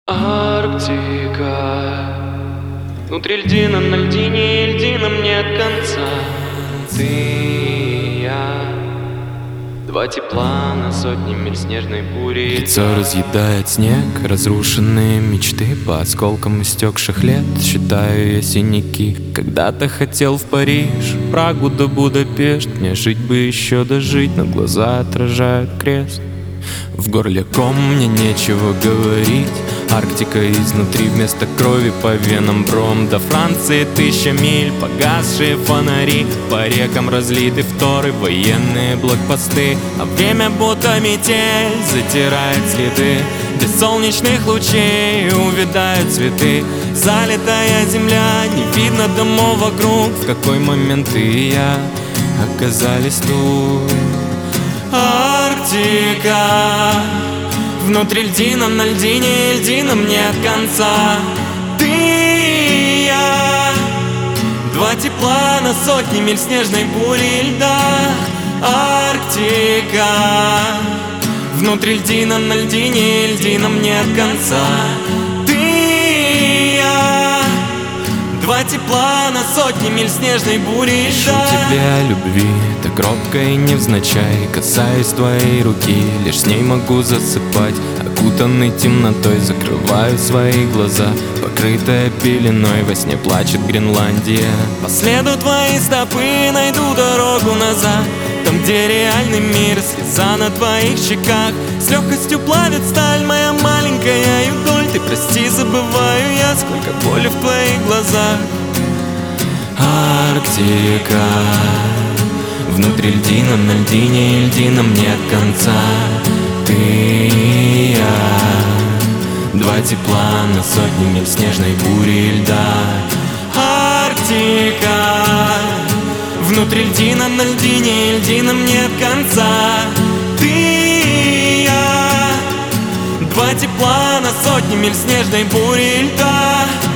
Арктика. Внутри льдина, на льдине, и льдинам нет конца. Ты и я, два тепла на сотни миль снежной бури. Лицо разъедает снег, разрушенные мечты. По осколкам истекших лет считаю я синяки. Когда-то хотел в Париж, Прагу да Будапешт. Мне жить бы еще дожить, но глаза отражают крест. В горле ком, мне нечего говорить. Арктика изнутри, вместо крови по венам бром. До Франции 1000 миль, погасшие фонари. По рекам разлиты вторы, военные блокпосты. А время будто метель затирает следы. Без солнечных лучей увядают цветы. Залитая земля, не видно домов вокруг. В какой момент ты и я оказались тут? Арктика. Внутри льдина, на льдине, и льдинам нет конца. Ты и я, два тепла на сотни миль снежной бури и льда. Арктика. Внутри льдина, на льдине, и льдинам нет конца. Ты и я, два тепла на сотни миль снежной бури и льда. Пишу тебе о любви, так робко и невзначай. Касаюсь твоей руки, лишь с ней могу засыпать. Окутанный темнотой, закрываю свои глаза. Покрытая пеленой, во сне плачет Гренландия. По следу твои стопы найду дорогу назад. Там, где реальный мир, слеза на твоих щеках с легкостью плавит сталь, моя маленькая юдоль. Ты прости, забываю я, сколько боли в твоих глазах. Арктика. Внутри льдина, на льдине, и льдинам нет конца. Ты и я, два тепла на сотни миль снежной бури и льда. Арктика. Внутри льдина, на льдине, и льдинам нет конца. Ты и я, два тепла на сотни миль снежной бури и льда.